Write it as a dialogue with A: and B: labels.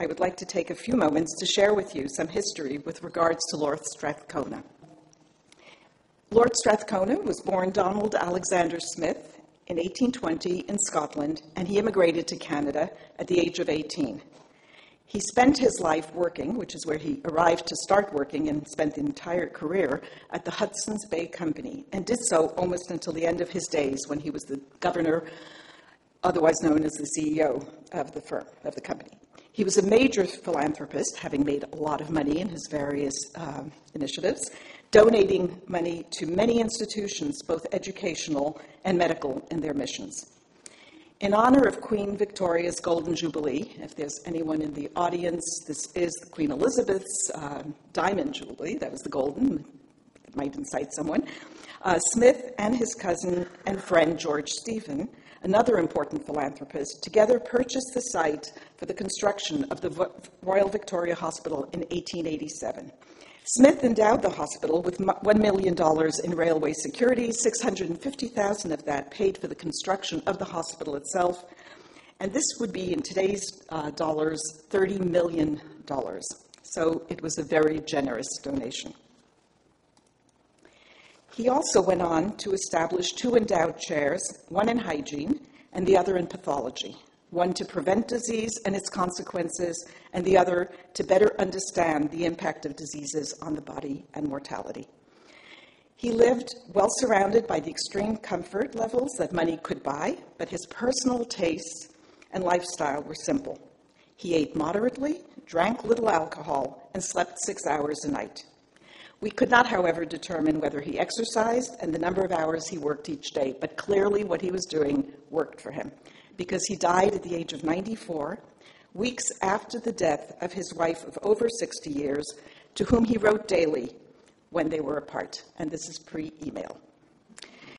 A: I would like to take a few moments to share with you some history with regards to Lord Strathcona. Lord Strathcona was born Donald Alexander Smith in 1820 in Scotland, and he immigrated to Canada at the age of 18. He spent his life working, which is where he arrived to start working and spent the entire career, at the Hudson's Bay Company, and did so almost until the end of his days when he was the governor, otherwise known as the CEO of the firm, of the company. He was a major philanthropist, having made a lot of money in his various initiatives, donating money to many institutions, both educational and medical, in their missions. In honor of Queen Victoria's Golden Jubilee, if there's anyone in the audience, this is Queen Elizabeth's Diamond Jubilee, that was the golden, it might incite someone, Smith and his cousin and friend George Stephen, another important philanthropist, together purchased the site for the construction of the Royal Victoria Hospital in 1887. Smith endowed the hospital with $1 million in railway securities, $650,000 of that paid for the construction of the hospital itself, and this would be, in today's dollars, $30 million. So it was a very generous donation. He also went on to establish 2 endowed chairs, one in hygiene and the other in pathology, one to prevent disease and its consequences, and the other to better understand the impact of diseases on the body and mortality. He lived well surrounded by the extreme comfort levels that money could buy, but his personal tastes and lifestyle were simple. He ate moderately, drank little alcohol, and slept 6 hours a night. We could not, however, determine whether he exercised and the number of hours he worked each day, but clearly what he was doing worked for him, because he died at the age of 94, weeks after the death of his wife of over 60 years, to whom he wrote daily when they were apart. And this is pre-email.